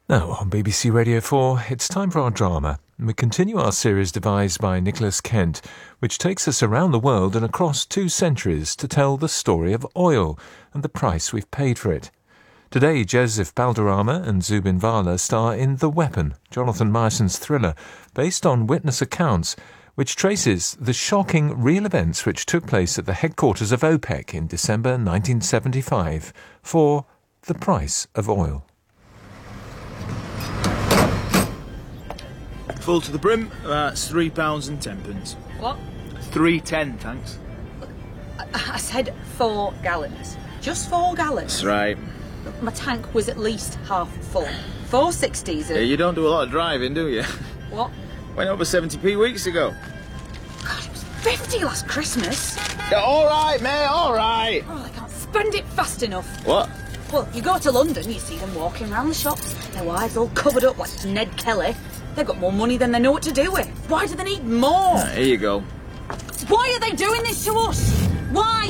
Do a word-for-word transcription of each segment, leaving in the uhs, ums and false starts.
Now, on B B C Radio four, it's time for our drama. We continue our series devised by Nicholas Kent, which takes us around the world and across two centuries to tell the story of oil and the price we've paid for it. Today, Joseph Balderrama and Zubin Vala star in The Weapon, Jonathan Myerson's thriller, based on witness accounts, which traces the shocking real events which took place at the headquarters of OPEC in December nineteen seventy-five for the price of oil. Full to the brim, that's three pounds and ten pence. What? Three ten, thanks. I, I said four gallons. Just four gallons. That's right. My tank was at least half full. Four sixties. Yeah, you don't do a lot of driving, do you? What? Went over seventy p weeks ago. God, it was fifty last Christmas. Yeah, all right, mate, all right. Oh, I can't spend it fast enough. What? Well, you go to London, you see them walking around the shops, their wives all covered up like Ned Kelly. They've got more money than they know what to do with. Why do they need more? Ah, here you go. Why are they doing this to us? Why?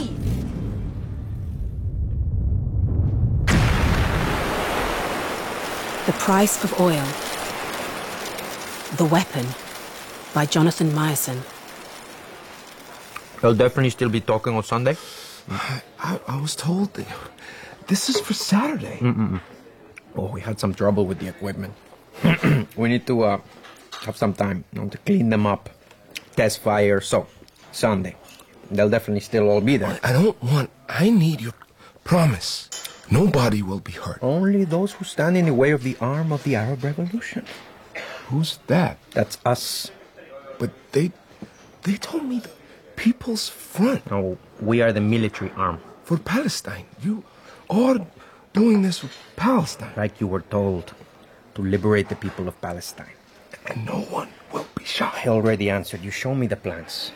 The Price of Oil. The Weapon by Jonathan Myerson. They'll definitely still be talking on Sunday? I, I, I was told that this is for Saturday. Mm-mm. Oh, we had some trouble with the equipment. We need to uh, have some time, you know, to clean them up, test fire. So, Sunday. They'll definitely still all be there. I don't want... I need your promise. Nobody will be hurt. Only those who stand in the way of the arm of the Arab Revolution. Who's that? That's us. But they... They told me the People's Front. No, we are the military arm. For Palestine. You are doing this for Palestine. Like you were told. To liberate the people of Palestine. And no one will be shot. I already answered you. Show me the plans.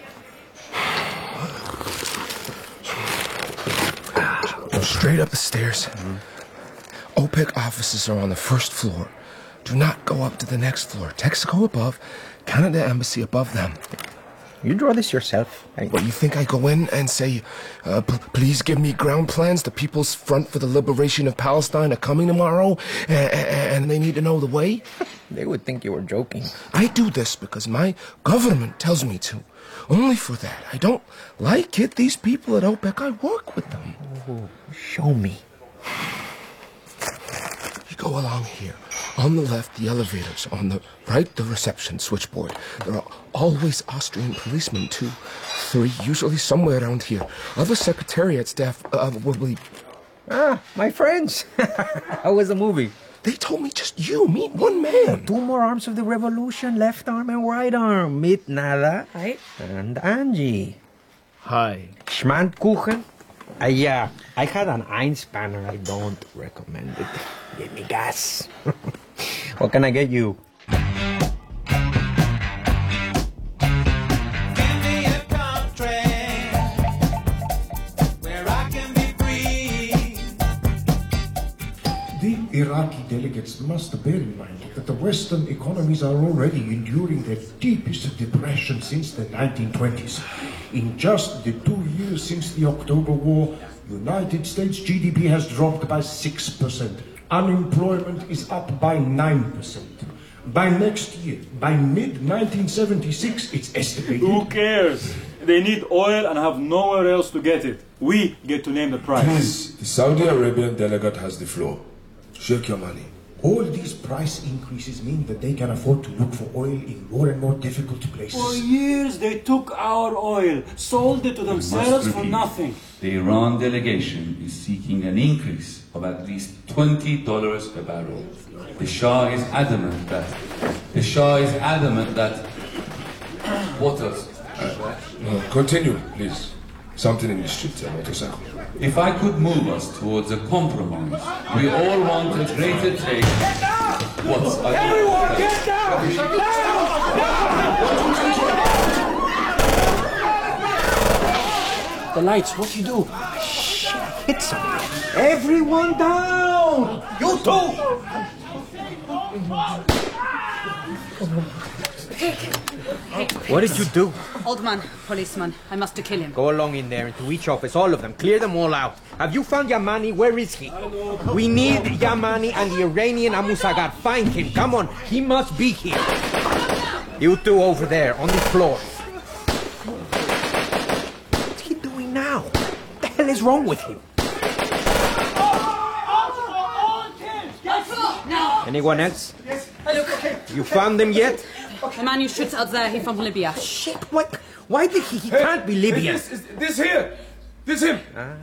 Go straight up the stairs. Mm-hmm. OPEC offices are on the first floor. Do not go up to the next floor. Texaco above, Canada Embassy above them. You draw this yourself. I... What, you think I go in and say, uh, p- please give me ground plans? The People's Front for the Liberation of Palestine are coming tomorrow, and, and they need to know the way? They would think you were joking. I do this because my government tells me to. Only for that. I don't like it. These people at OPEC, I work with them. Oh, show me. You go along here. On the left, the elevators. On the right, the reception switchboard. There are always Austrian policemen, too. Three, usually somewhere around here. Other secretariat staff uh, will be... Ah, my friends. How was the movie? They told me just you. Meet one man. Two more arms of the revolution, left arm and right arm. Meet Nada. Right. And Angie. Hi. Schmandkuchen. Uh, yeah, I had an Einspanner. I don't recommend it. Give me gas. What can I get you? The Iraqi delegates must bear in mind that the Western economies are already enduring their deepest depression since the nineteen twenties. In just the two years since the October War, United States G D P has dropped by six percent. Unemployment is up by nine percent. By next year, by mid nineteen seventy-six, it's estimated... Who cares? They need oil and have nowhere else to get it. We get to name the price. Please, the Saudi Arabian delegate has the floor. Shake your money. All these price increases mean that they can afford to look for oil in more and more difficult places. For years they took our oil, sold it to themselves for nothing. The Iran delegation is seeking an increase of at least twenty dollars a barrel. The Shah is adamant that... The Shah is adamant that... What else? Uh, no, continue, please. Something in the street, a motorcycle. If I could move us towards a compromise, we all want a greater take. Get down! What's Everyone, get down! Down! The lights, what you do? Shit, hit something. Everyone down! You too! Hey, What did you do? Old man, policeman, I must to kill him. Go along in there into each office, all of them. Clear them all out. Have you found Yamani? Where is he? We need Yamani and the Iranian Amusagar. Find him. Come on. He must be here. You two over there on the floor. What's he doing now? What the hell is wrong with him? Anyone else? Yes. Look. You found them yet? The man you shot out there, he from Libya. Shit, what? Why did he? He hey, can't be Libyan. This, this, this here. This him. Ah.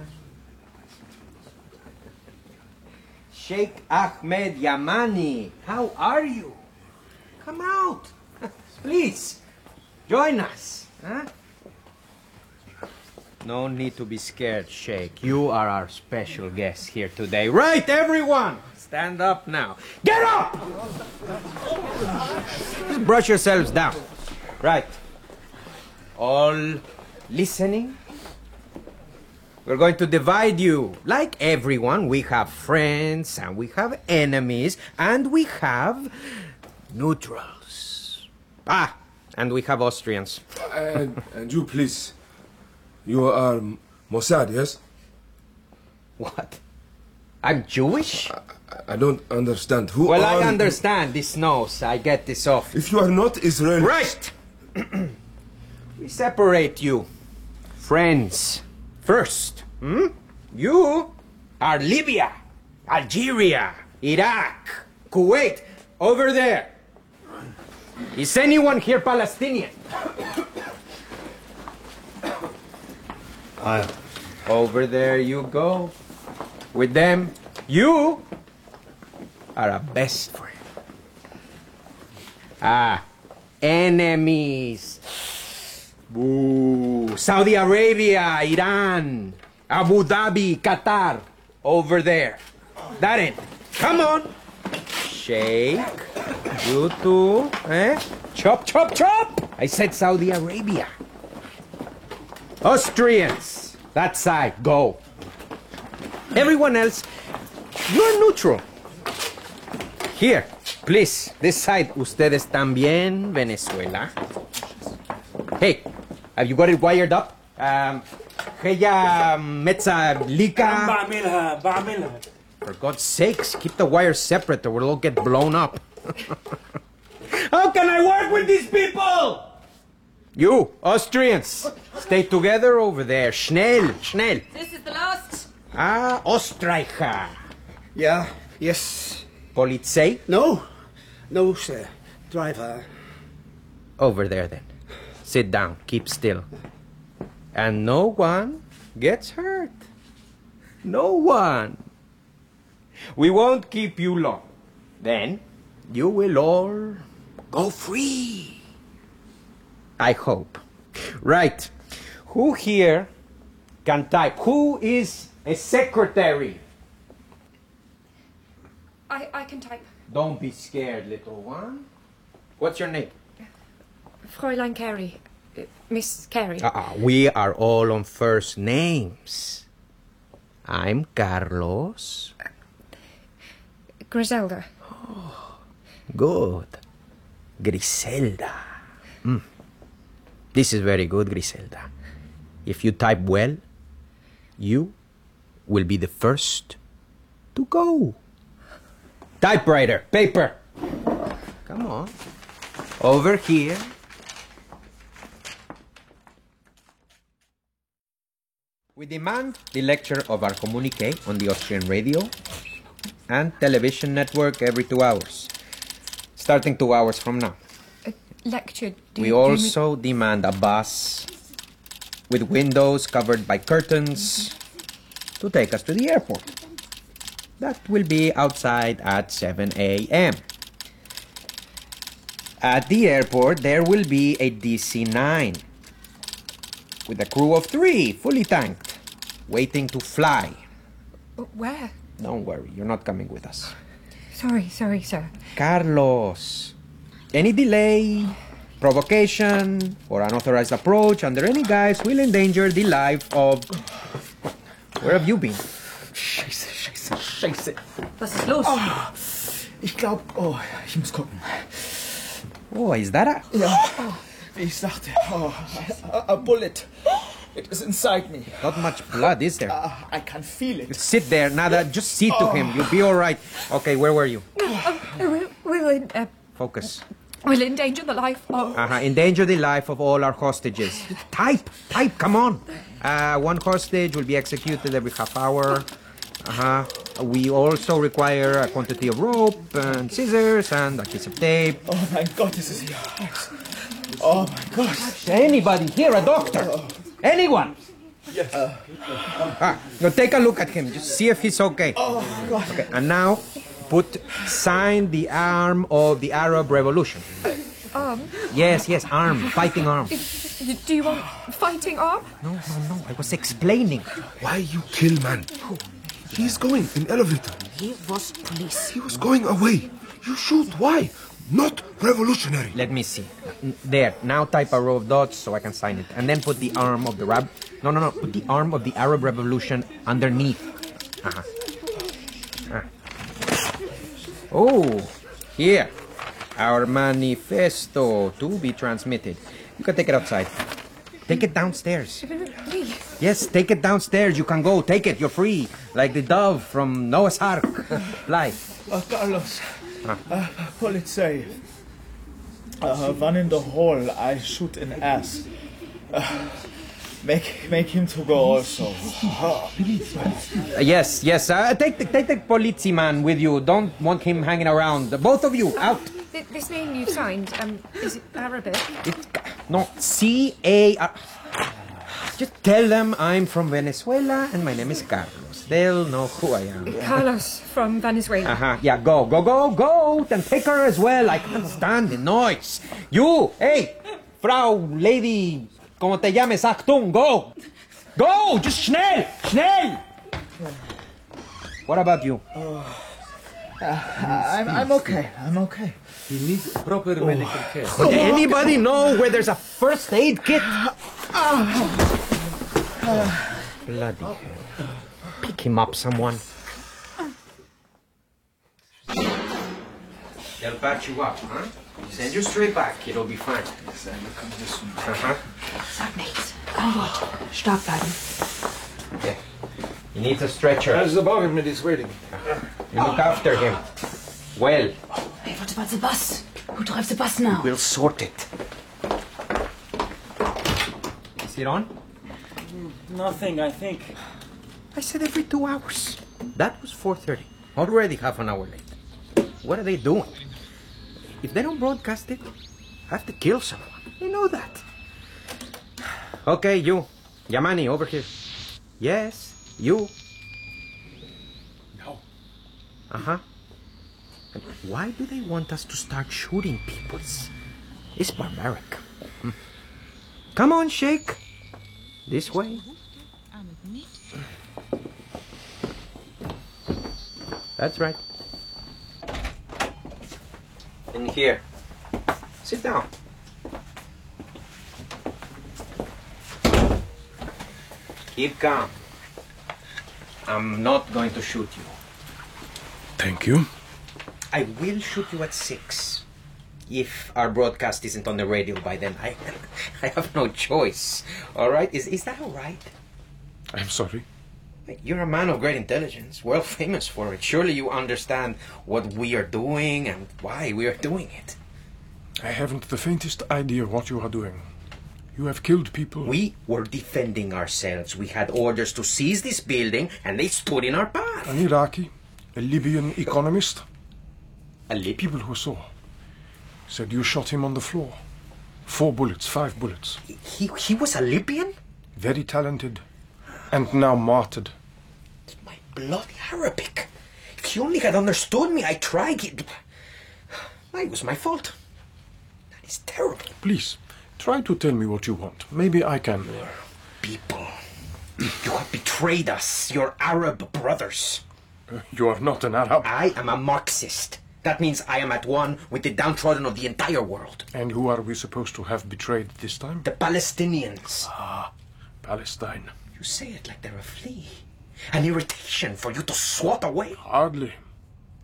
Sheikh Ahmed Yamani, how are you? Come out. Please, join us. Huh? No need to be scared, Sheikh. You are our special guest here today. Right, everyone? Stand up now. Get up! Just brush yourselves down. Right. All listening? We're going to divide you. Like everyone, we have friends, and we have enemies, and we have neutrals. Ah, and we have Austrians. And, and you, please. You are Mossad, yes? What? I'm Jewish? I, I don't understand. Who well, are I understand this nose. I get this off. If you are not Israeli... Right! We separate you. Friends. First. Hmm? You are Libya, Algeria, Iraq, Kuwait. Over there. Is anyone here Palestinian? I... Over there you go. With them, you are a best friend. Ah, enemies. Boo. Saudi Arabia, Iran, Abu Dhabi, Qatar. Over there. That end. Come on. Shake. You too. Eh? Chop, chop, chop. I said Saudi Arabia. Austrians. That side. Go. Everyone else, you're neutral. Here, please, this side. Ustedes también, Venezuela. Hey, have you got it wired up? Um, Heya Metza Lika. بعملها بعملها. For God's sakes, keep the wires separate or we'll all get blown up. How can I work with these people? You, Austrians, stay together over there. Schnell, schnell. This is the last. Ah, Ostreicher. Yeah, yes. Polizei? No, no, sir. Driver. Over there, then. Sit down, keep still. And no one gets hurt. No one. We won't keep you long. Then, you will all go free. I hope. Right. Who here can type? Who is a secretary? I, I can type. Don't be scared, little one. What's your name? Fräulein Carey. Uh, Miss Carey. Uh-uh, we are all on first names. I'm Carlos. Griselda. Oh, good. Griselda. Mm. This is very good, Griselda. If you type well, you will be the first to go. Typewriter, paper. Come on. Over here. We demand the lecture of our communique on the Austrian radio and television network every two hours, starting two hours from now. A lecture? Do we you, also do demand a bus with windows covered by curtains mm-hmm. to take us to the airport. That will be outside at seven a.m. At the airport, there will be a D C nine with a crew of three, fully tanked, waiting to fly. Where? Don't worry, you're not coming with us. Sorry, sorry, sir. Carlos, any delay, provocation, or unauthorized approach under any guise will endanger the life of... Where have you been? Scheiße, scheiße, scheiße. Was ist los? Oh, ich glaube, oh, ich muss gucken. Oh, is that a... Ja, oh, Wie sagte, oh, a, a bullet. It is inside me. Not much blood, is there? Uh, I can feel it. Sit there, Nada. Just see to him. You'll be all right. Okay, where were you? Oh, we, we will uh, Focus. we'll endanger the life of... Uh-huh. Endanger the life of all our hostages. Type! Type, come on! Uh, one hostage will be executed every half hour. Uh-huh. We also require a quantity of rope and scissors and a piece of tape. Oh my God, this is here. Oh my God. Anybody here, a doctor? Anyone? Yes. Uh, ah, now take a look at him. Just see if he's okay. Oh God. Okay, and now put sign the arm of the Arab Revolution. Arm? Yes, yes, arm, fighting arm. Do you want fighting arm? No, no, no. I was explaining. Why you kill man? He's going in elevator. He was police. He was going away. You shoot. Why? Not revolutionary. Let me see. There. Now type a row of dots so I can sign it. And then put the arm of the Rab... No, no, no. Put the arm of the Arab Revolution underneath. Uh-huh. Ah. Oh, here. Our manifesto to be transmitted. You can take it outside. Take it downstairs. Me? Yes, take it downstairs. You can go. Take it. You're free. Like the dove from Noah's Ark. Fly. Uh, Carlos, uh, pull it safe. Uh, one in the hole, I shoot an ass. Uh, make make him to go also. Uh, yes, yes. Uh, take the take the policeman with you. Don't want him hanging around. Both of you, out. Th- This name you've signed, um, is it Arabic? It's, no, C A R. Just tell them I'm from Venezuela and my name is Carlos. They'll know who I am. Carlos from Venezuela. Uh-huh. Yeah, go, go, go, go. Then take her as well. I can't stand the noise. You, hey, Frau, lady, como te llames, Achtung, go. Go, just schnell, schnell. What about you? Uh, I'm, I'm okay. I'm okay. He needs proper medical care. Would anybody know where there's a first aid kit? Bloody hell. Pick him up, someone. They'll patch you up, huh? Send you straight back. It'll be fine. Uh-huh. Sag nichts. Kein Wort. Stark bleiben. Okay. He needs a stretcher. As the barman is waiting. You look after him. Well. Hey, what about the bus? Who drives the bus now? We'll sort it. Is it on? Nothing, I think. I said every two hours. That was four thirty. Already half an hour late. What are they doing? If they don't broadcast it, I have to kill someone. They know that. Okay, you. Yamani, over here. Yes, you. No. Uh-huh. And why do they want us to start shooting people? It's barbaric. Hmm. Come on, Sheikh. This way. That's right. In here. Sit down. Keep calm. I'm not going to shoot you. Thank you. I will shoot you at six. If our broadcast isn't on the radio by then, I I have no choice. All right? Is is that all right? I'm sorry. You're a man of great intelligence, world famous for it. Surely you understand what we are doing and why we are doing it. I haven't the faintest idea what you are doing. You have killed people. We were defending ourselves. We had orders to seize this building, and they stood in our path. An Iraqi, a Libyan economist. A Lib- People who saw said you shot him on the floor. Four bullets, five bullets. He, he was a Libyan? Very talented. And now martyred. My bloody Arabic. If he only had understood me, I tried. It, it was my fault. That is terrible. Please, try to tell me what you want. Maybe I can. People. You have betrayed us, your Arab brothers. Uh, you are not an Arab. I am a Marxist. That means I am at one with the downtrodden of the entire world. And who are we supposed to have betrayed this time? The Palestinians. Ah, Palestine. You say it like they're a flea. An irritation for you to swat away. Hardly.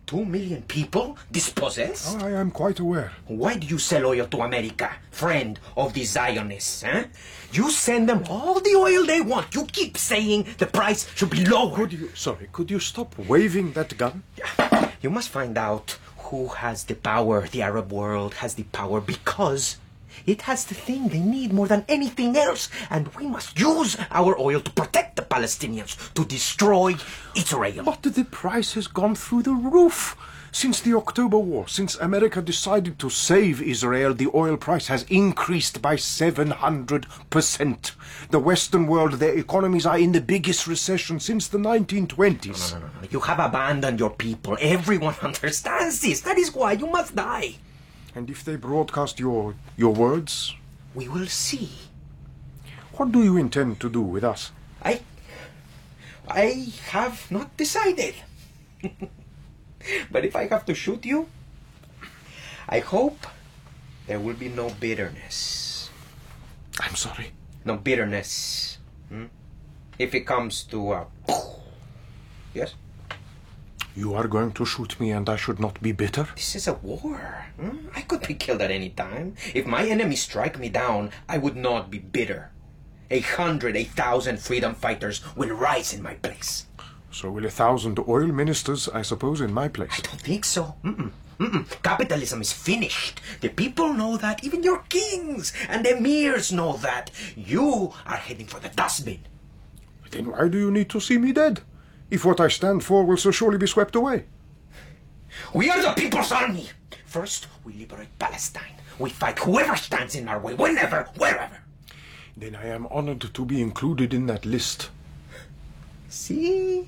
Two million people dispossessed? I am quite aware. Why do you sell oil to America, friend of the Zionists? Eh? You send them all the oil they want. You keep saying the price should be lower. Could you, sorry, could you stop waving that gun? You must find out who has the power. The Arab world has the power because it has the thing they need more than anything else. And we must use our oil to protect the Palestinians, to destroy Israel. But the price has gone through the roof. Since the October War, since America decided to save Israel, the oil price has increased by seven hundred percent. The Western world, their economies are in the biggest recession since the nineteen twenties. No, no, no, no. You have abandoned your people. Everyone understands this. That is why you must die. And if they broadcast your, your words? We will see. What do you intend to do with us? I... I have not decided. But if I have to shoot you, I hope there will be no bitterness. I'm sorry? No bitterness. Hmm? If it comes to a... Yes? You are going to shoot me and I should not be bitter? This is a war. Hmm? I could be killed at any time. If my enemies strike me down, I would not be bitter. A hundred, a thousand freedom fighters will rise in my place. So will a thousand oil ministers, I suppose, in my place? I don't think so. Mm-mm. Mm-mm. Capitalism is finished. The people know that. Even your kings and emirs know that. You are heading for the dustbin. Then why do you need to see me dead? If what I stand for will so surely be swept away. We are the People's Army. First, we liberate Palestine. We fight whoever stands in our way, whenever, wherever. Then I am honored to be included in that list. See?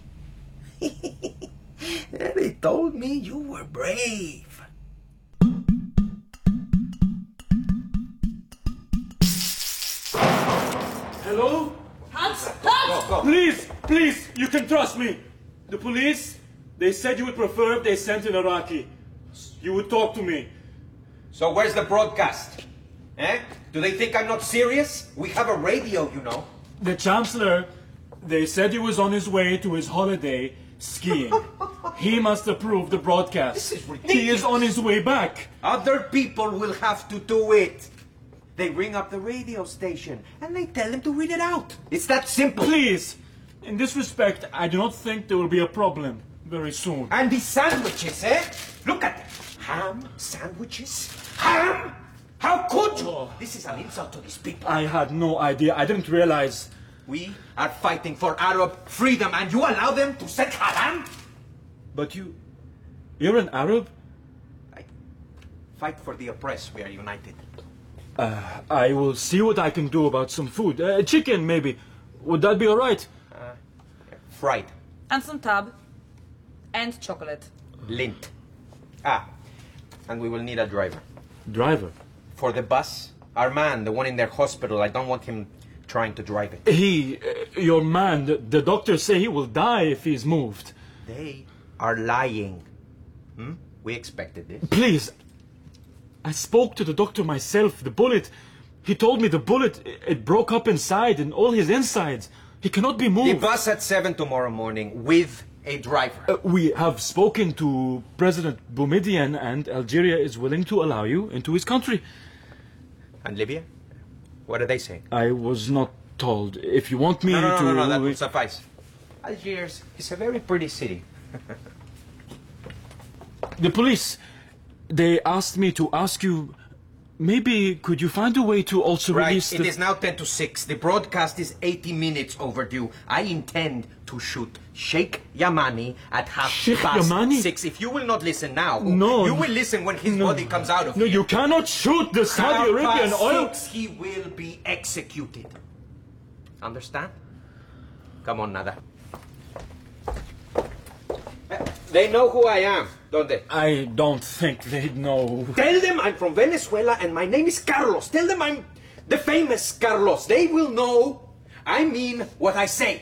They told me you were brave. Hello? Hans! Hans! Go, go. Please, please, you can trust me. The police, they said you would prefer if they sent an Iraqi. You would talk to me. So where's the broadcast? Eh? Do they think I'm not serious? We have a radio, you know. The Chancellor, they said he was on his way to his holiday skiing. He must approve the broadcast. This is ridiculous. He is on his way back. Other people will have to do it. They ring up the radio station and they tell him to read it out. It's that simple. Please, in this respect, I do not think there will be a problem very soon. And the sandwiches, eh? Look at them. Ham sandwiches? Ham? How could you? Oh. This is an insult to these people. I had no idea. I didn't realize. We are fighting for Arab freedom and you allow them to set haram? But you... You're an Arab? I fight for the oppressed. We are united. Uh, I will see what I can do about some food. Uh, chicken, maybe. Would that be all right? Uh, fried. And some tab. And chocolate. Lint. Ah, and we will need a driver. Driver? For the bus? Our man, the one in their hospital, I don't want him trying to drive it. He, uh, your man, the, the doctors say he will die if he's moved. They are lying. Hmm? We expected this. Please. I spoke to the doctor myself. The bullet, he told me the bullet, it broke up inside and all his insides. He cannot be moved. The bus at seven tomorrow morning with a driver. Uh, we have spoken to President Boumediene and Algeria is willing to allow you into his country. And Libya? What are they saying? I was not told. If you want me no, no, no, to... No, no, that will suffice. Algiers is a very pretty city. The police, they asked me to ask you, maybe could you find a way to also right. release It the... is now ten to six. The broadcast is eighty minutes overdue. I intend to shoot Sheikh Yamani at half Sheikh past Yamani? six. If you will not listen now, No. you will listen when his no. body comes out of No, here. you cannot shoot the Saudi Half Arabian past oil... six, he will be executed. Understand? Come on, Nada. They know who I am, don't they? I don't think they know. Tell them I'm from Venezuela and my name is Carlos. Tell them I'm the famous Carlos. They will know I mean what I say.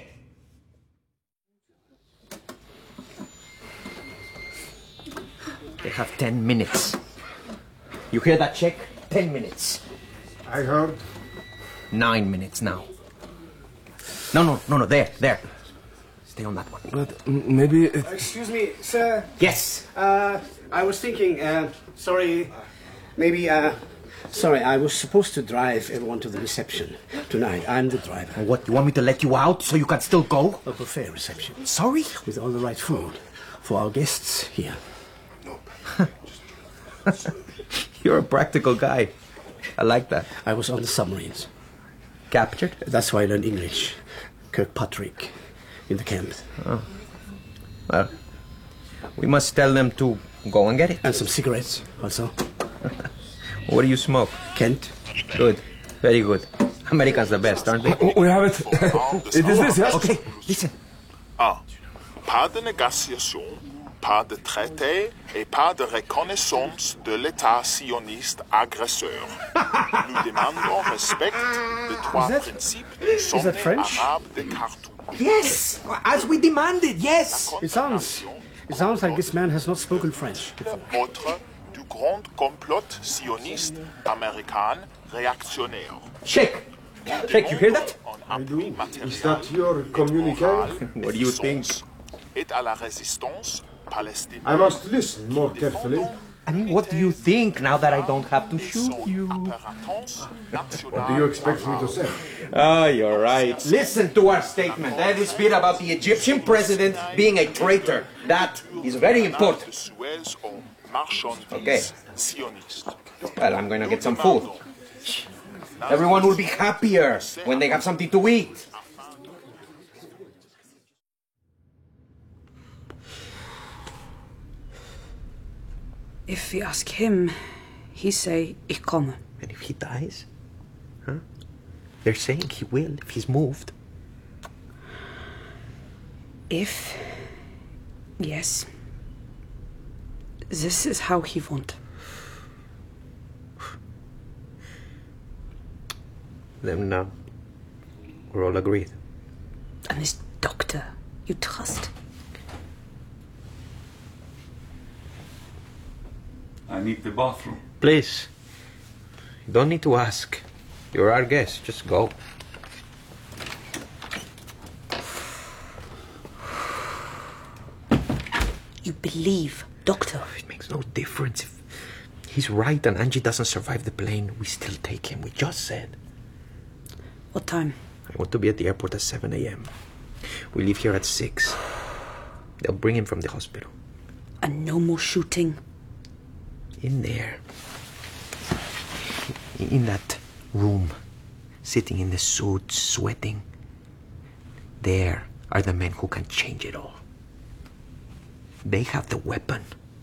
They have ten minutes. You hear that check? Ten minutes. I heard. Nine minutes now. No, no, no, no, there, there. Stay on that one. But mm, maybe... It... Excuse me, sir. Yes. Uh, I was thinking, uh, sorry, maybe, uh, sorry, I was supposed to drive everyone to the reception tonight. I'm the driver. What, you want me to let you out so you can still go? A buffet reception. Sorry? With all the right food for our guests here. You're a practical guy. I like that. I was on the submarines. Captured? That's why I learned English. Kirkpatrick, in the camp. Oh. Well, we must tell them to go and get it. And some cigarettes, also. What do you smoke? Kent. Good. Very good. Americans the best, aren't they? We have it. It is this, yes? Okay, listen. un. Pas de négociation, pas de traité et pas de reconnaissance de l'État sioniste agresseur. Nous demandons respect des trois principes du sommet arabe de Khartoum. Yes! As we demanded, yes! It sounds, it sounds like this man has not spoken French before. Autre du grand complot sioniste américain réactionnaire. Check! Check, you hear that? Is that your communique? What do you think? Et à la résistance palestinienne. I must listen more carefully. I mean, what do you think now that I don't have to shoot you? What do you expect me to say? Oh, you're right. Listen to our statement. Every bit about the Egyptian president being a traitor. That is very important. Okay. Well, I'm going to get some food. Everyone will be happier when they have something to eat. If we ask him, he say, ich komme. And if he dies? Huh? They're saying he will if he's moved. If, yes, this is how he want. Then uh, we're all agreed. And this doctor, you trust? I need the bathroom. Please. You don't need to ask. You're our guest. Just go. You believe, doctor? It makes no difference. If he's right and Angie doesn't survive the plane, we still take him. We just said. What time? I want to be at the airport at seven a.m. We leave here at six. They'll bring him from the hospital. And no more shooting? In there. In that room. Sitting in the suits, sweating. There are the men who can change it all. They have the weapon.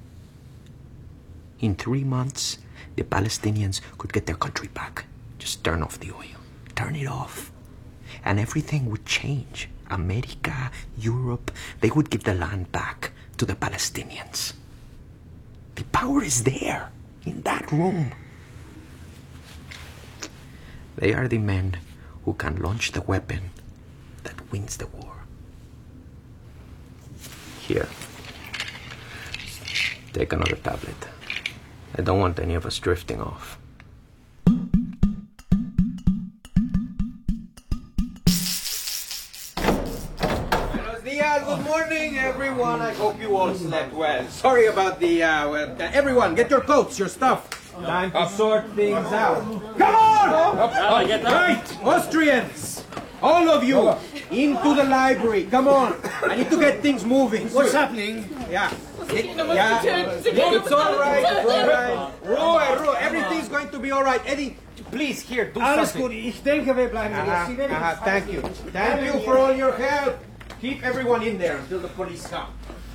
In three months, the Palestinians could get their country back. Just turn off the oil. Turn it off. And everything would change. America, Europe, they would give the land back to the Palestinians. The power is there, in that room. They are the men who can launch the weapon that wins the war. Here. Take another tablet. I don't want any of us drifting off. Good morning, everyone. I hope you all slept well. Sorry about the, uh, well, uh, everyone, get your coats, your stuff. Time to sort things out. Come on! Right, Austrians, all of you, into the library. Come on. I need to get things moving. What's happening? Yeah. It, yeah. It's all right. It's all right. Ruhe, Ruhe. Everything's going to be all right. Eddie, please, here, do Alles something. gut. Ich denke, wir bleiben Aha, hier. Sie aha, thank you. Thank you for all your help. Keep everyone in there until the police come.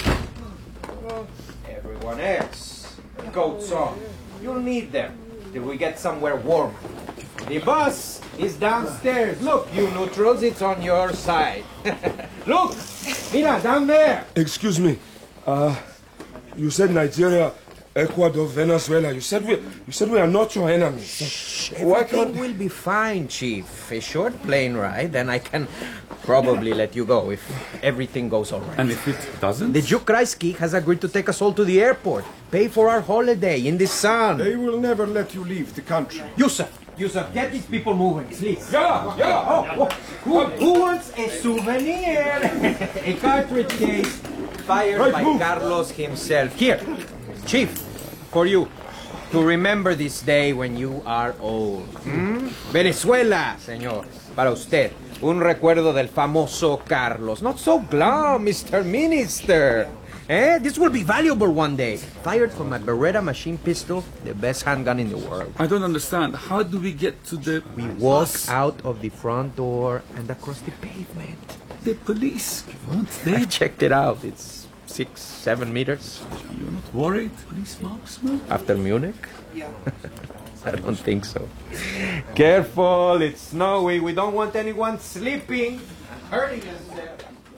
Everyone else, coats on. You'll need them till we get somewhere warm. The bus is downstairs. Look, you neutrals, it's on your side. Look, Mira, down there. Excuse me. Uh, you said Nigeria, Ecuador, Venezuela. You said we, you said we are not your enemies. Shh, everything will be fine, Chief. A short plane ride, and I can probably let you go if everything goes all right. And if it doesn't? The Duke Kreisky has agreed to take us all to the airport. Pay for our holiday in the sun. They will never let you leave the country. Yusuf, Yusuf, get these people moving, please. Yeah, yeah. Oh, oh. Who, who wants a souvenir? A cartridge case fired Right, by move. Carlos himself. Here, Chief, for you. To remember this day when you are old. ¿Mm? Venezuela, señor. Para usted. Un recuerdo del famoso Carlos. Not so glum, Mister Minister. Eh? This will be valuable one day. Fired from a Beretta machine pistol, the best handgun in the world. I don't understand. How do we get to the... We walk out of the front door and across the pavement. The police, won't they? I checked it out. It's six, seven meters. You're not worried, police marksman? After Munich? I don't think so. Careful, it's snowy. We don't want anyone sleeping. Hurting us there.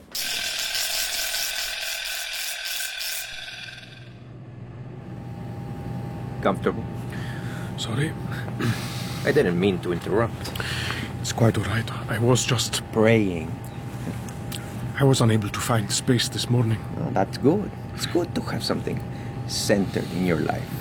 Comfortable? Sorry? I didn't mean to interrupt. It's quite all right. I was just praying. I was unable to find space this morning. Oh, that's good. It's good to have something centered in your life.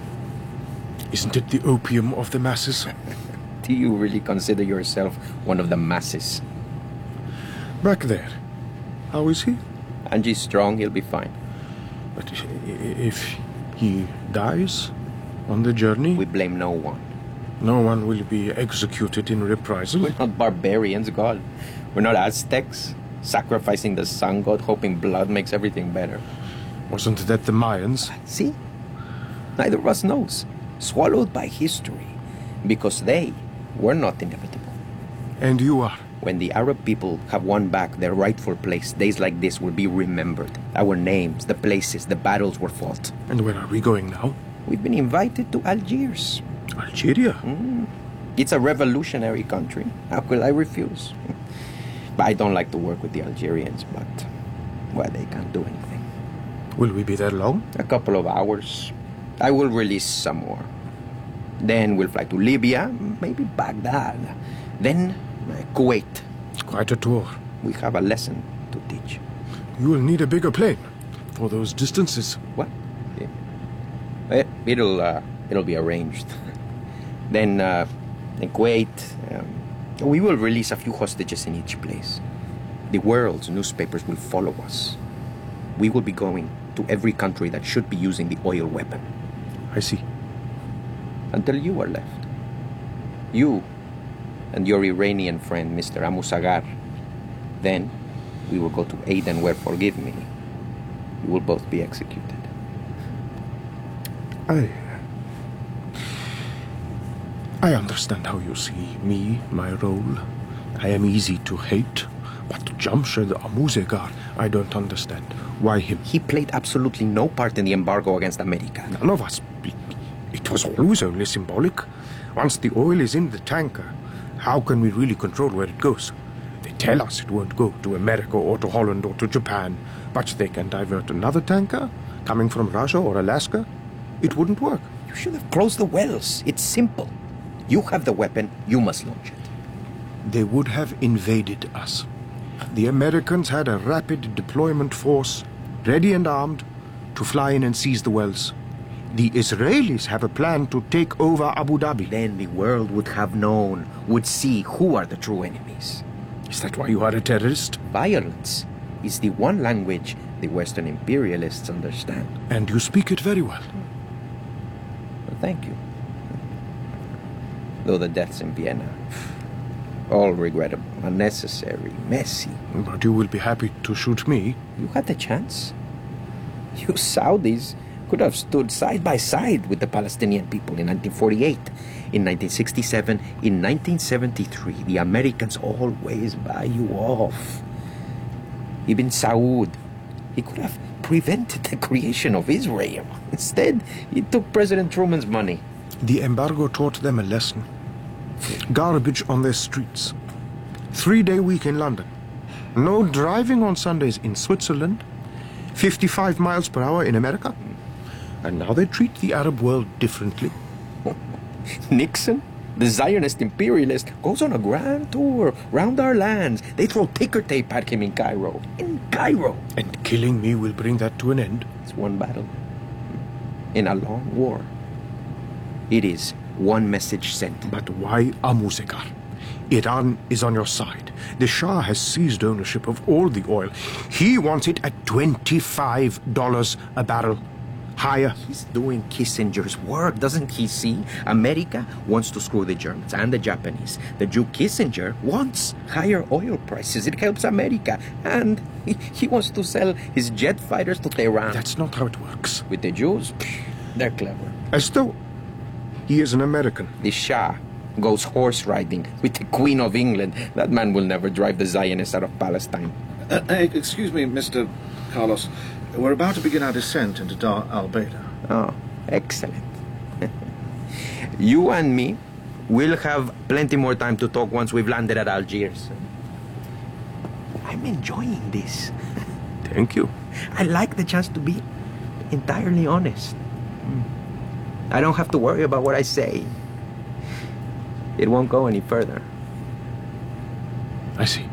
Isn't it the opium of the masses? Do you really consider yourself one of the masses? Back there. How is he? Angie's strong, he'll be fine. But if he dies on the journey? We blame no one. No one will be executed in reprisal? We're not barbarians, God. We're not Aztecs, sacrificing the sun god, hoping blood makes everything better. Wasn't that the Mayans? See? Neither of us knows. Swallowed by history. Because they were not inevitable. And you are? When the Arab people have won back their rightful place, days like this will be remembered. Our names, the places, the battles were fought. And where are we going now? We've been invited to Algiers. Algeria? Mm. It's a revolutionary country. How could I refuse? But I don't like to work with the Algerians, but, well, they can't do anything. Will we be there long? A couple of hours. I will release some more. Then we'll fly to Libya, maybe Baghdad. Then uh, Kuwait. Quite a tour. We have a lesson to teach. You will need a bigger plane for those distances. What? It, it'll, uh, it'll be arranged. Then, uh, in Kuwait, um, we will release a few hostages in each place. The world's newspapers will follow us. We will be going to every country that should be using the oil weapon. I see. Until you are left. You and your Iranian friend, Mister Amusagar. Then we will go to Aden, where, forgive me, you will both be executed. I... I understand how you see me, my role. I am easy to hate. But Jamshed Amusagar, I don't understand. Why him? He played absolutely no part in the embargo against America. None of us. It was always only symbolic. Once the oil is in the tanker, how can we really control where it goes? They tell us it won't go to America or to Holland or to Japan, but they can divert another tanker coming from Russia or Alaska. It wouldn't work. You should have closed the wells. It's simple. You have the weapon, you must launch it. They would have invaded us. The Americans had a rapid deployment force, ready and armed, to fly in and seize the wells. The Israelis have a plan to take over Abu Dhabi. Then the world would have known, would see who are the true enemies. Is that why you are a terrorist? Violence is the one language the Western imperialists understand. And you speak it very well. Well, thank you. Though the deaths in Vienna, all regrettable, unnecessary, messy. But you will be happy to shoot me. You had the chance. You Saudis could have stood side by side with the Palestinian people in nineteen forty-eight, in nineteen sixty-seven, in nineteen seventy-three. The Americans always buy you off. Ibn Saud, he could have prevented the creation of Israel. Instead, he took President Truman's money. The embargo taught them a lesson. Garbage on their streets. Three-day week in London. No driving on Sundays in Switzerland. fifty-five miles per hour in America. And now they treat the Arab world differently. Nixon, the Zionist imperialist, goes on a grand tour round our lands. They throw ticker tape at him in Cairo. In Cairo. And killing me will bring that to an end. It's one battle. In a long war. It is One message sent. But why Abu Zegar? Iran is on your side. The Shah has seized ownership of all the oil. He wants it at twenty-five dollars a barrel. Higher. He's doing Kissinger's work, doesn't he see? America wants to screw the Germans and the Japanese. The Jew Kissinger wants higher oil prices. It helps America. And he, he wants to sell his jet fighters to Tehran. That's not how it works. With the Jews, they're clever. As though he is an American. The Shah goes horse riding with the Queen of England. That man will never drive the Zionists out of Palestine. Uh, uh, excuse me, Mister Carlos. We're about to begin our descent into Dar al-Beda. Oh, excellent. You and me will have plenty more time to talk once we've landed at Algiers. I'm enjoying this. Thank you. I like the chance to be entirely honest. I don't have to worry about what I say. It won't go any further. I see.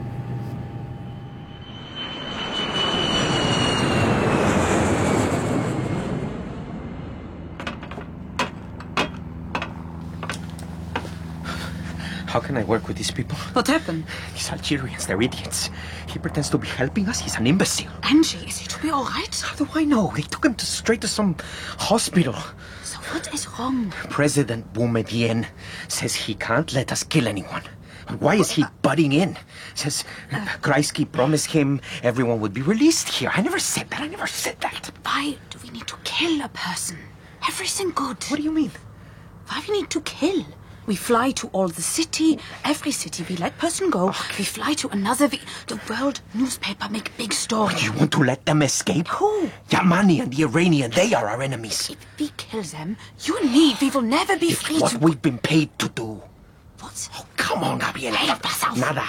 How can I work with these people? What happened? These Algerians, they're idiots. He pretends to be helping us. He's an imbecile. Angie, is he to be all right? How do I know? They took him to, straight to some hospital. So what is wrong? President Boumediene says he can't let us kill anyone. Why is he butting in? Says Kreisky promised him everyone would be released here. I never said that. I never said that. Why do we need to kill a person? Everything good. What do you mean? Why do we need to kill? We fly to all the city, every city we let person go. Okay. We fly to another, we, the world newspaper make big story. You want to let them escape? Who? Yamani and the Iranian, they are our enemies. If we kill them, you and me, we will never be it's free what to... we've been paid to do. What? Oh, come on, Gabriela. Hey, pass out. Nada.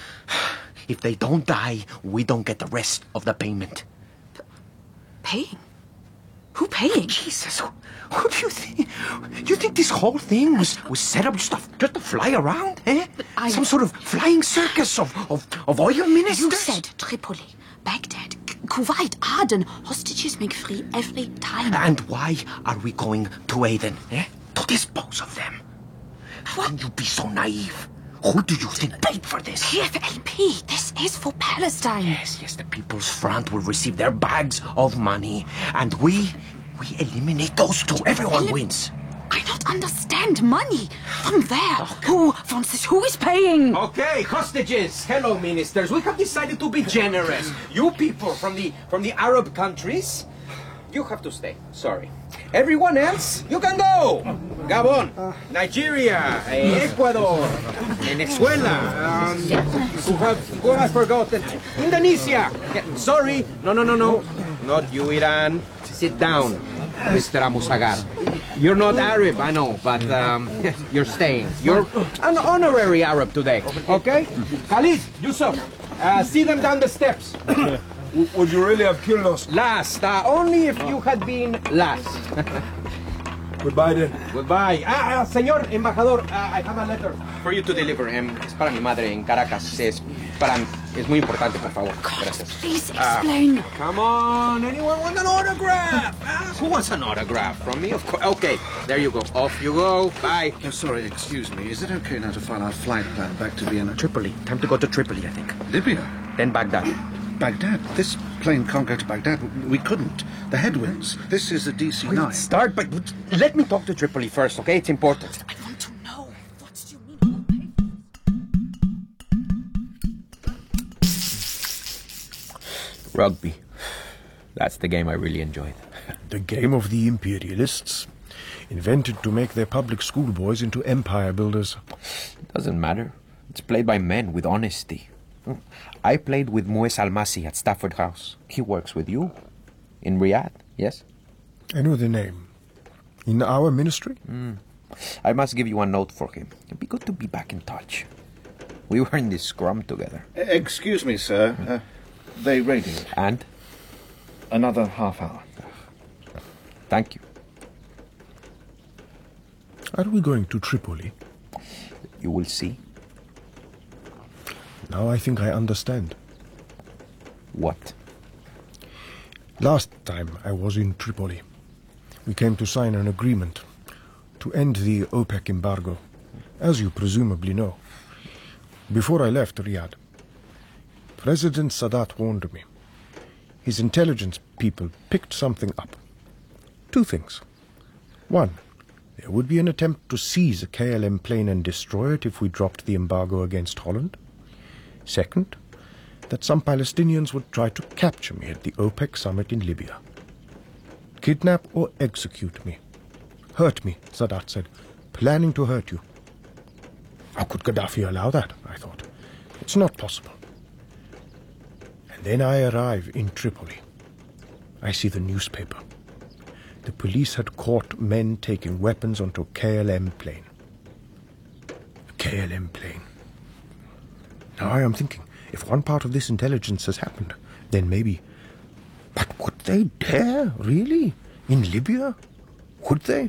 If they don't die, we don't get the rest of the payment. P- paying? Who paying? Jesus, who, who do you think? You think this whole thing was, was set up just to, just to fly around, eh? I... Some sort of flying circus of, of, of oil ministers? You said Tripoli, Baghdad, Kuwait, Aden. Hostages make free every time. And why are we going to Aden, eh? To dispose of them. How can you be so naive? Who do you think paid for this? P F L P. This is for Palestine. Yes, yes, the People's Front will receive their bags of money. And we, we eliminate those two. Everyone Elim- wins. I don't understand money. From where? Okay. Who, Francis, who is paying? Okay, hostages. Hello, ministers. We have decided to be generous. You people from the, from the Arab countries, you have to stay. Sorry. Everyone else, you can go. Gabon, Nigeria, Ecuador, Venezuela. Um, who have who has forgotten? Indonesia. Yeah, sorry, no, no, no, no, not you, Iran. Sit down, Mister Amusagar. You're not Arab, I know, but um, you're staying. You're an honorary Arab today, okay? Khalid, Yusuf, uh, see them down the steps. Would you really have killed us? Last, uh, only if you had been last. Goodbye then. Goodbye. Ah, ah, señor embajador, uh, I have a letter for you to deliver. Um, es para mi madre en Caracas. Es para, es muy importante, por favor. Gracias. Please explain. Uh, come on, anyone want an autograph? Uh, who wants an autograph from me? Of course. Okay, there you go. Off you go. Bye. Oh, sorry, excuse me. Is it okay now to file our flight plan back to Vienna? Tripoli. Time to go to Tripoli, I think. Libya? Then Baghdad. Baghdad? This plane can't go to Baghdad. We couldn't. The headwinds. This is a D C nine. We'll start, but let me talk to Tripoli first, okay? It's important. I want to know. What do you mean? Rugby. That's the game I really enjoyed. The game of the imperialists, invented to make their public schoolboys into empire builders. Doesn't matter. It's played by men with honesty. I played with Mues Almasi at Stafford House. He works with you. In Riyadh, yes? I know the name. In our ministry? Mm. I must give you a note for him. It'd be good to be back in touch. We were in this scrum together. Uh, excuse me, sir. Uh, they radioed. And? Another half hour. Thank you. Are we going to Tripoli? You will see. Now I think I understand. What? Last time I was in Tripoli, we came to sign an agreement to end the OPEC embargo, as you presumably know. Before I left Riyadh, President Sadat warned me. His intelligence people picked something up. Two things. One, there would be an attempt to seize a K L M plane and destroy it if we dropped the embargo against Holland. Second, that some Palestinians would try to capture me at the OPEC summit in Libya. Kidnap or execute me. Hurt me, Sadat said. Planning to hurt you. How could Gaddafi allow that, I thought. It's not possible. And then I arrive in Tripoli. I see the newspaper. The police had caught men taking weapons onto a K L M plane. A K L M plane. Now I am thinking, if one part of this intelligence has happened, then maybe... But would they dare, really? In Libya? Would they?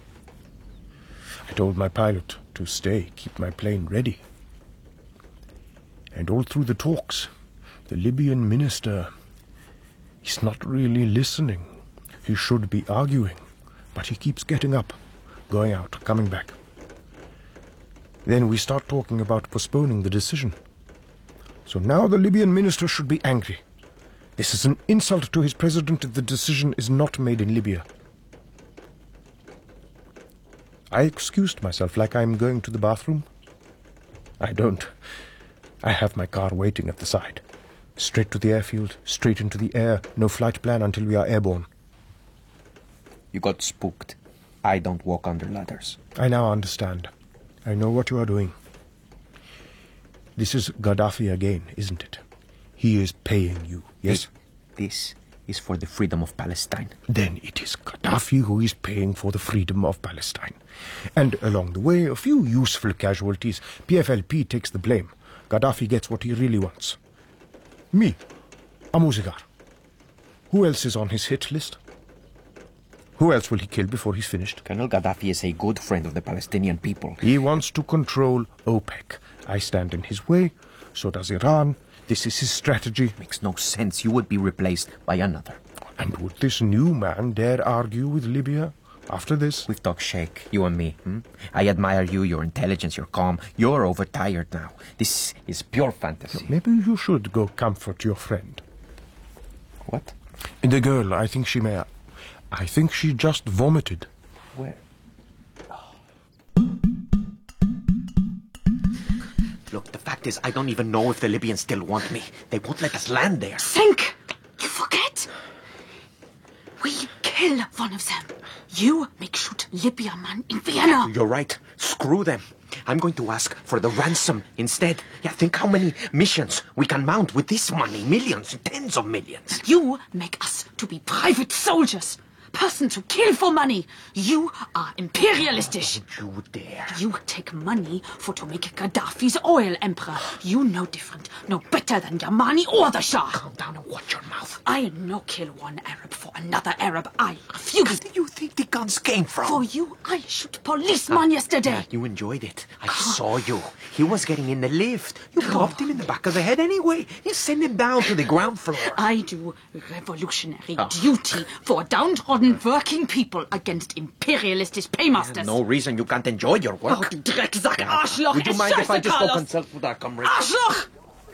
I told my pilot to stay, keep my plane ready. And all through the talks, the Libyan minister, he's not really listening. He should be arguing, but he keeps getting up, going out, coming back. Then we start talking about postponing the decision. So now the Libyan minister should be angry. This is an insult to his president if the decision is not made in Libya. I excused myself like I'm going to the bathroom. I don't. I have my car waiting at the side. Straight to the airfield, straight into the air. No flight plan until we are airborne. You got spooked. I don't walk under ladders. I now understand. I know what you are doing. This is Gaddafi again, isn't it? He is paying you, yes? This is for the freedom of Palestine. Then it is Gaddafi who is paying for the freedom of Palestine. And along the way, a few useful casualties. P F L P takes the blame. Gaddafi gets what he really wants. Me, Abu Zigar. Who else is on his hit list? Who else will he kill before he's finished? Colonel Gaddafi is a good friend of the Palestinian people. He wants to control OPEC. I stand in his way, so does Iran. This is his strategy. Makes no sense. You would be replaced by another. And would this new man dare argue with Libya after this? We've talked shake, you and me. Hmm? I admire you, your intelligence, your calm. You're overtired now. This is pure fantasy. Maybe you should go comfort your friend. What? The girl, I think she may... I think she just vomited. Where? Look, the fact is, I don't even know if the Libyans still want me. They won't let us land there. Think! You forget? We kill one of them. You make shoot Libya man in Vienna. You're right. Screw them. I'm going to ask for the ransom instead. Yeah, think how many missions we can mount with this money. Millions, tens of millions. You make us to be private soldiers. Persons who kill for money. You are imperialistisch. Don't you dare. You take money for to make Gaddafi's oil emperor. You no different, no better than Yamani or the Shah. Calm down and watch your mouth. I no kill one Arab for another Arab. I refuse. Where do you think the guns came from? For you, I shoot policeman yesterday. Yeah, you enjoyed it. I saw you. He was getting in the lift. You popped him in the back of the head anyway. You sent him down to the ground floor. I do revolutionary oh. duty for downtrodden working people against imperialist paymasters. Yeah, no reason you can't enjoy your work. Oh, du Drecksack, Arschloch! Would you mind if I just Carlos. go consult with our comrades? Arschloch!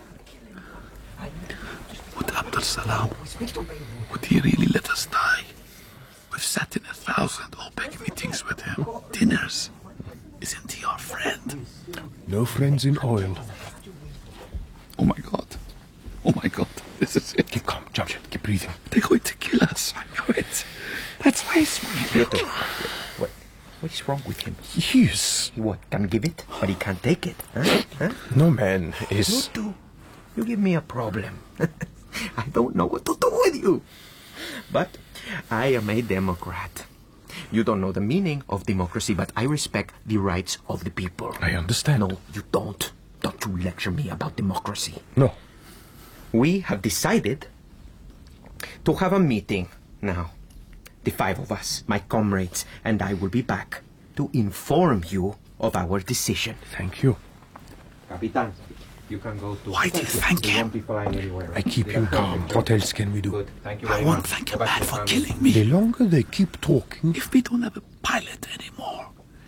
Would Abdul Salam, would he really let us die? We've sat in a thousand OPEC meetings with him. Dinners. Isn't he our friend? No friends in oil. Oh my God. Oh my God. This is it. Keep calm, Jamshid. Keep breathing. They're going to kill us. I know it. That's why it's What? What is wrong with him? He is... He what? Can give it, but he can't take it. Huh? Huh? No man is... You do. You give me a problem. I don't know what to do with you. But I am a Democrat. You don't know the meaning of democracy, but I respect the rights of the people. I understand. No, you don't. Don't you lecture me about democracy. No. We have decided to have a meeting now. The five of us, my comrades, and I will be back to inform you of our decision. Thank you. Capitan, you can go to... Why do you thank him? Won't be flying anywhere. I keep him calm. What else can we do? Good. Thank you I very won't much. thank a man for killing me. The longer they keep talking... If we don't have a pilot anymore,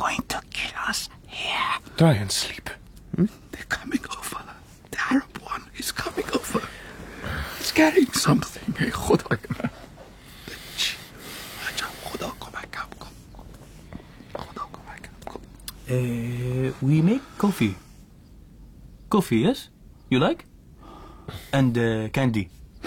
going to kill us here. Try and sleep. Hmm? They're coming over. The Arab one is coming over. He's carrying something. Hey, خدا کنه. خدا کمکم کن. خدا کمکم کن. Uh, we make coffee. Coffee, yes? You like? And uh, candy.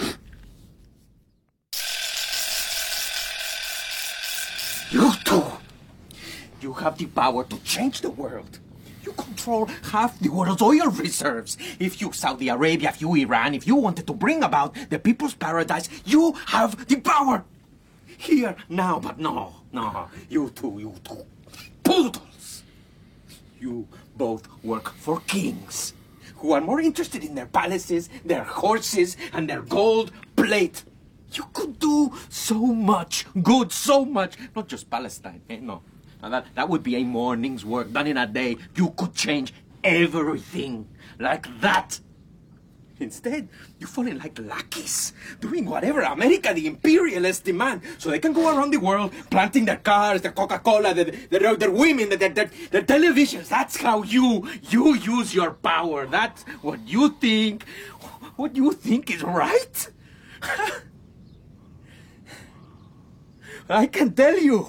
You two! You have the power to change the world. You control half the world's oil reserves. If you Saudi Arabia, if you Iran, if you wanted to bring about the people's paradise, you have the power. Here, now, but no, no. You two, you two. Poodles! You both work for kings who are more interested in their palaces, their horses, and their gold plate. You could do so much good, so much. Not just Palestine, eh? No. Now that, that would be a morning's work done in a day. You could change everything like that. Instead, you fall in like lackeys, doing whatever America, the imperialists, demand, so they can go around the world planting their cars, their Coca-Cola, their, their, their women, their, their, their televisions. That's how you, you use your power. That's what you think, what you think is right. I can tell you.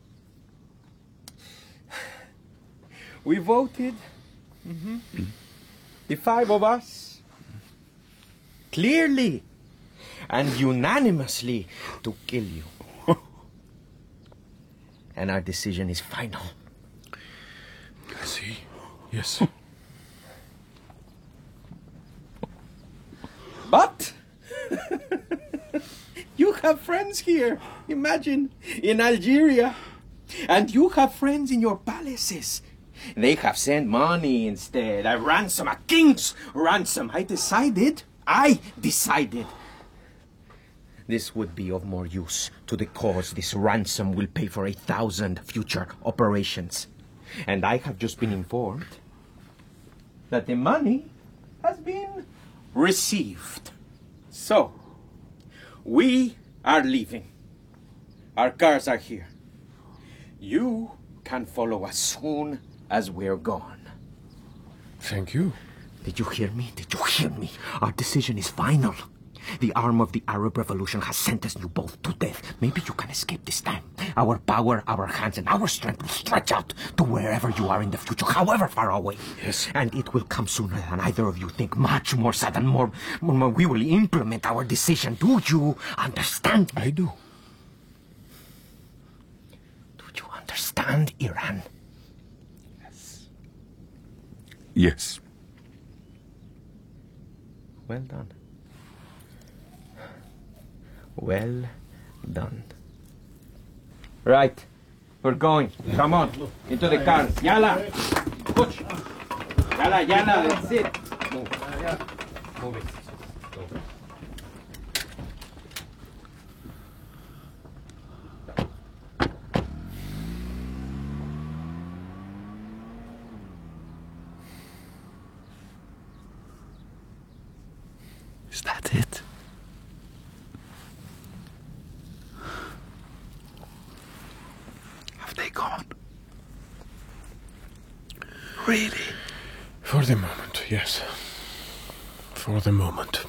We voted, mm-hmm. the five of us, clearly and unanimously to kill you. And our decision is final. I see. Yes. But you have friends here. Imagine, in Algeria. And you have friends in your palaces. They have sent money instead. A ransom, a king's ransom. I decided, I decided this would be of more use to the cause. This ransom will pay for a thousand future operations. And I have just been informed that the money has been received. So, we are leaving. Our cars are here. You can follow as soon as we're gone. Thank you. Did you hear me? Did you hear me? Our decision is final. The arm of the Arab Revolution has sentenced you both to death. Maybe you can escape this time. Our power, our hands, and our strength will stretch out to wherever you are in the future, however far away. Yes. And it will come sooner than either of you think. Much more sudden, more, more. We will implement our decision. Do you understand? I do. Do you understand, Iran? Yes. Well done. Well done. Right. We're going. Come on. Into the car. Yalla. Push. Yalla, yalla. That's it. Move. Move it. Go. Is that it? Have they gone? Really? For the moment, yes. For the moment.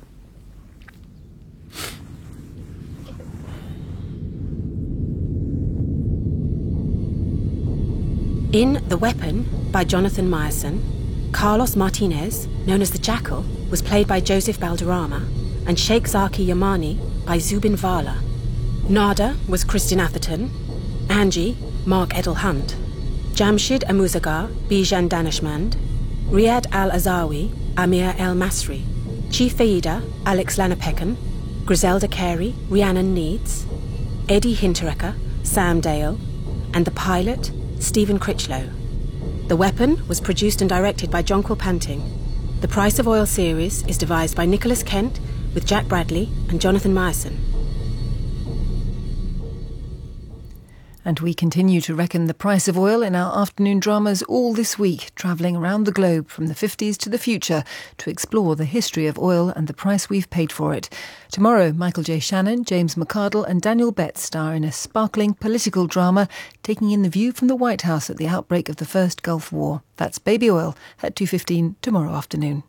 In The Weapon by Jonathan Meyerson, Carlos Martinez, known as the Jackal, was played by Joseph Balderrama, and Sheikh Zaki Yamani by Zubin Vala. Nada was Kristin Atherton, Angie, Mark Edel Hunt, Jamshid Amuzagar, Bijan Danishmand, Riyad Al-Azawi, Amir El Masri, Chief Faida, Alex Lanapekan, Griselda Carey, Rhiannon Needs, Eddie Hinterecker, Sam Dale, and the pilot, Stephen Critchlow. The Weapon was produced and directed by John Quilpanting. The Price of Oil series is devised by Nicholas Kent with Jack Bradley and Jonathan Meyerson. And we continue to reckon the price of oil in our afternoon dramas all this week, travelling around the globe from the fifties to the future to explore the history of oil and the price we've paid for it. Tomorrow, Michael J. Shannon, James McArdle and Daniel Betts star in a sparkling political drama taking in the view from the White House at the outbreak of the First Gulf War. That's Baby Oil at two fifteen tomorrow afternoon.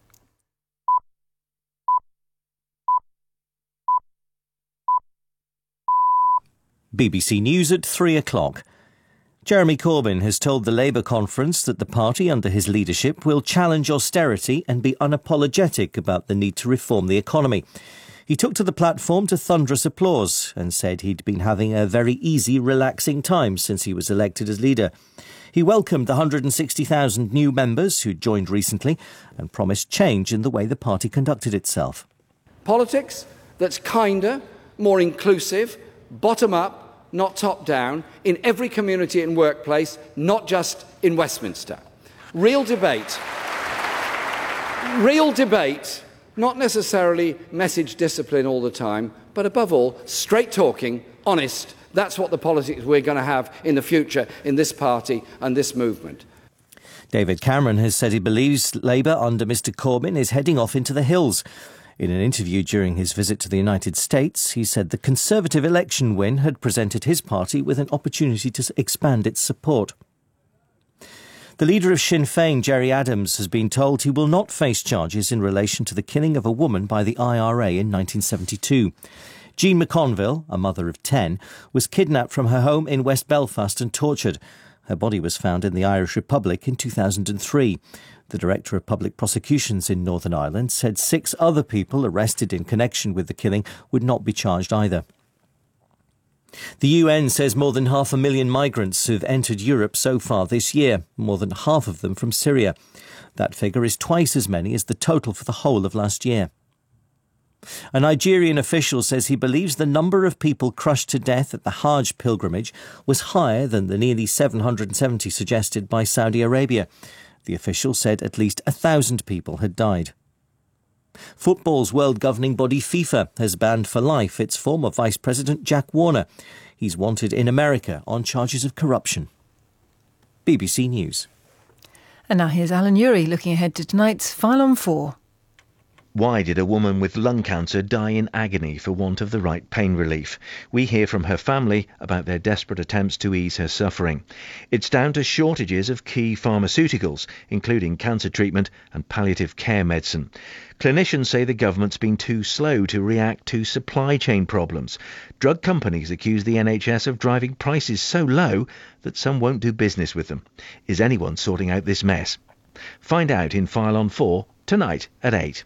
B B C News at three o'clock. Jeremy Corbyn has told the Labour conference that the party under his leadership will challenge austerity and be unapologetic about the need to reform the economy. He took to the platform to thunderous applause and said he'd been having a very easy, relaxing time since he was elected as leader. He welcomed the one hundred sixty thousand new members who joined recently and promised change in the way the party conducted itself. Politics that's kinder, more inclusive, bottom up, not top down, in every community and workplace, not just in Westminster. Real debate. Real debate, not necessarily message discipline all the time, but above all, straight talking, honest. That's what the politics we're going to have in the future in this party and this movement. David Cameron has said he believes Labour under Mr Corbyn is heading off into the hills. In an interview during his visit to the United States, he said the Conservative election win had presented his party with an opportunity to expand its support. The leader of Sinn Féin, Gerry Adams, has been told he will not face charges in relation to the killing of a woman by the I R A in nineteen seventy-two. Jean McConville, a mother of ten, was kidnapped from her home in West Belfast and tortured. Her body was found in the Irish Republic in two thousand three. The Director of Public Prosecutions in Northern Ireland said six other people arrested in connection with the killing would not be charged either. The U N says more than half a million migrants have entered Europe so far this year, more than half of them from Syria. That figure is twice as many as the total for the whole of last year. A Nigerian official says he believes the number of people crushed to death at the Hajj pilgrimage was higher than the nearly seven hundred seventy suggested by Saudi Arabia. The official said at least a thousand people had died. Football's world governing body FIFA has banned for life its former Vice President Jack Warner. He's wanted in America on charges of corruption. B B C News. And now here's Alan Urie looking ahead to tonight's File on Four. Why did a woman with lung cancer die in agony for want of the right pain relief? We hear from her family about their desperate attempts to ease her suffering. It's down to shortages of key pharmaceuticals, including cancer treatment and palliative care medicine. Clinicians say the government's been too slow to react to supply chain problems. Drug companies accuse the N H S of driving prices so low that some won't do business with them. Is anyone sorting out this mess? Find out in File on Four tonight at eight.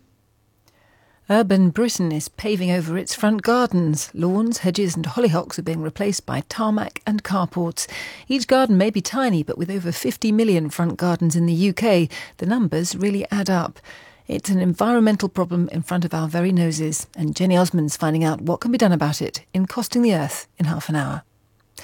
Urban Britain is paving over its front gardens. Lawns, hedges and hollyhocks are being replaced by tarmac and carports. Each garden may be tiny, but with over fifty million front gardens in the U K, the numbers really add up. It's an environmental problem in front of our very noses, and Jenny Osmond's finding out what can be done about it in Costing the Earth in half an hour.